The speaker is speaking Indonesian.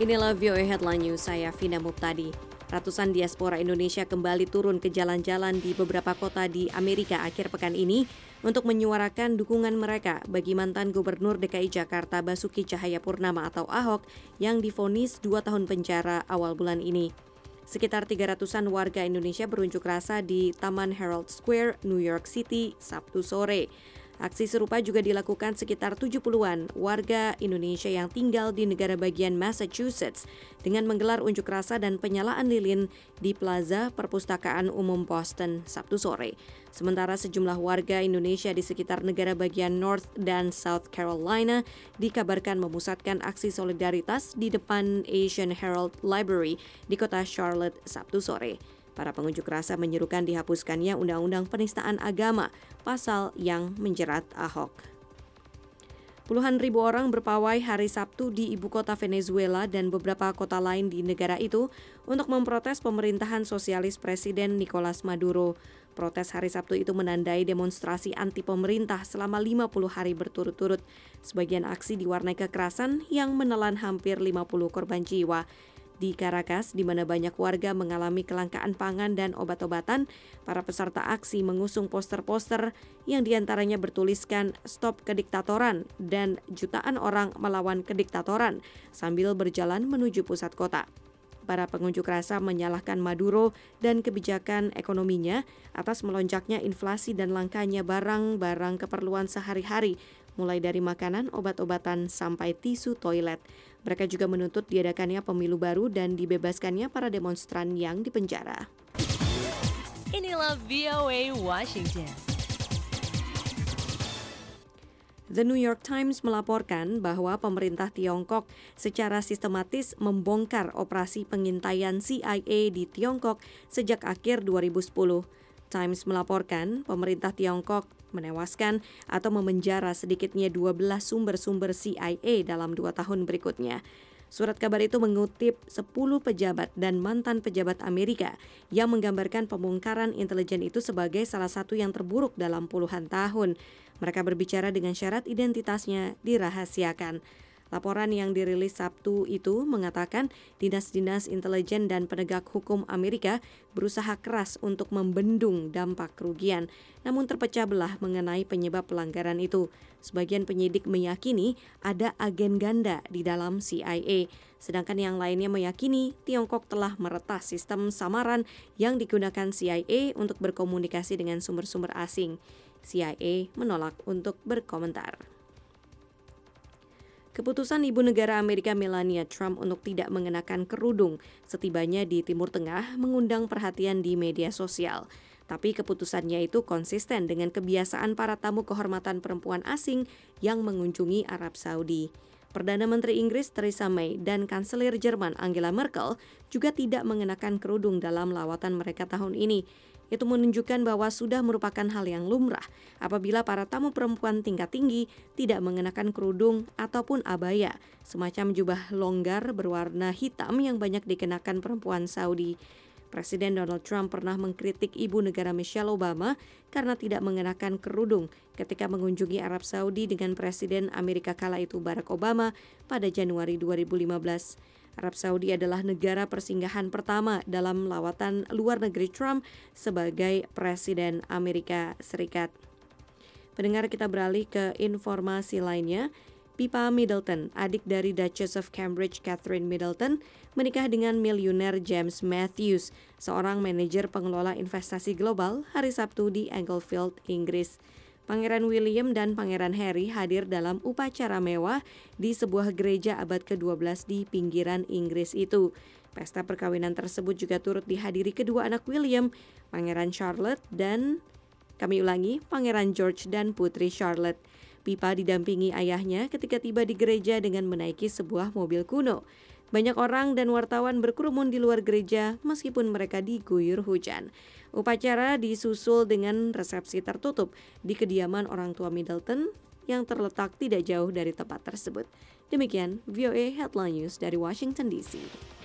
Inilah VOA Headline News, saya Vina Muptadi. Ratusan diaspora Indonesia kembali turun ke jalan-jalan di beberapa kota di Amerika akhir pekan ini untuk menyuarakan dukungan mereka bagi mantan Gubernur DKI Jakarta Basuki Cahayapurnama atau Ahok yang divonis 2 tahun penjara awal bulan ini. Sekitar 300-an warga Indonesia berunjuk rasa di Taman Herald Square, New York City, Sabtu sore. Aksi serupa juga dilakukan sekitar 70-an warga Indonesia yang tinggal di negara bagian Massachusetts dengan menggelar unjuk rasa dan penyalaan lilin di Plaza Perpustakaan Umum Boston Sabtu sore. Sementara sejumlah warga Indonesia di sekitar negara bagian North dan South Carolina dikabarkan memusatkan aksi solidaritas di depan Asian Herald Library di kota Charlotte Sabtu sore. Para pengunjuk rasa menyerukan dihapuskannya Undang-Undang Penistaan Agama, pasal yang menjerat Ahok. Puluhan ribu orang berpawai hari Sabtu di ibu kota Venezuela dan beberapa kota lain di negara itu untuk memprotes pemerintahan sosialis Presiden Nicolas Maduro. Protes hari Sabtu itu menandai demonstrasi anti pemerintah selama 50 hari berturut-turut. Sebagian aksi diwarnai kekerasan yang menelan hampir 50 korban jiwa. Di Caracas, di mana banyak warga mengalami kelangkaan pangan dan obat-obatan, para peserta aksi mengusung poster-poster yang diantaranya bertuliskan "Stop Kediktatoran" dan "Jutaan orang melawan kediktatoran" sambil berjalan menuju pusat kota. Para pengunjuk rasa menyalahkan Maduro dan kebijakan ekonominya atas melonjaknya inflasi dan langkanya barang-barang keperluan sehari-hari, mulai dari makanan, obat-obatan, sampai tisu toilet. Mereka juga menuntut diadakannya pemilu baru dan dibebaskannya para demonstran yang dipenjara. Inilah VOA Washington. The New York Times melaporkan bahwa pemerintah Tiongkok secara sistematis membongkar operasi pengintaian CIA di Tiongkok sejak akhir 2010. Times melaporkan pemerintah Tiongkok menewaskan atau memenjara sedikitnya 12 sumber-sumber CIA dalam 2 tahun berikutnya. Surat kabar itu mengutip 10 pejabat dan mantan pejabat Amerika yang menggambarkan pembongkaran intelijen itu sebagai salah satu yang terburuk dalam puluhan tahun. Mereka berbicara dengan syarat identitasnya dirahasiakan. Laporan yang dirilis Sabtu itu mengatakan dinas-dinas intelijen dan penegak hukum Amerika berusaha keras untuk membendung dampak kerugian, namun terpecah belah mengenai penyebab pelanggaran itu. Sebagian penyidik meyakini ada agen ganda di dalam CIA, sedangkan yang lainnya meyakini Tiongkok telah meretas sistem samaran yang digunakan CIA untuk berkomunikasi dengan sumber-sumber asing. CIA menolak untuk berkomentar. Keputusan Ibu Negara Amerika Melania Trump untuk tidak mengenakan kerudung setibanya di Timur Tengah mengundang perhatian di media sosial. Tapi keputusannya itu konsisten dengan kebiasaan para tamu kehormatan perempuan asing yang mengunjungi Arab Saudi. Perdana Menteri Inggris Theresa May dan Kanselir Jerman Angela Merkel juga tidak mengenakan kerudung dalam lawatan mereka tahun ini. Itu menunjukkan bahwa sudah merupakan hal yang lumrah apabila para tamu perempuan tingkat tinggi tidak mengenakan kerudung ataupun abaya, semacam jubah longgar berwarna hitam yang banyak dikenakan perempuan Saudi. Presiden Donald Trump pernah mengkritik ibu negara Michelle Obama karena tidak mengenakan kerudung ketika mengunjungi Arab Saudi dengan Presiden Amerika kala itu Barack Obama pada Januari 2015. Arab Saudi adalah negara persinggahan pertama dalam lawatan luar negeri Trump sebagai Presiden Amerika Serikat. Pendengar, kita beralih ke informasi lainnya. Pippa Middleton, adik dari Duchess of Cambridge Catherine Middleton, menikah dengan miliuner James Matthews, seorang manajer pengelola investasi global, hari Sabtu di Anglesey, Inggris. Pangeran William dan Pangeran Harry hadir dalam upacara mewah di sebuah gereja abad ke-12 di pinggiran Inggris itu. Pesta perkawinan tersebut juga turut dihadiri kedua anak William, Pangeran Charlotte dan, Pangeran George dan Putri Charlotte. Pippa didampingi ayahnya ketika tiba di gereja dengan menaiki sebuah mobil kuno. Banyak orang dan wartawan berkerumun di luar gereja meskipun mereka diguyur hujan. Upacara disusul dengan resepsi tertutup di kediaman orang tua Middleton yang terletak tidak jauh dari tempat tersebut. Demikian VOA Headline News dari Washington DC.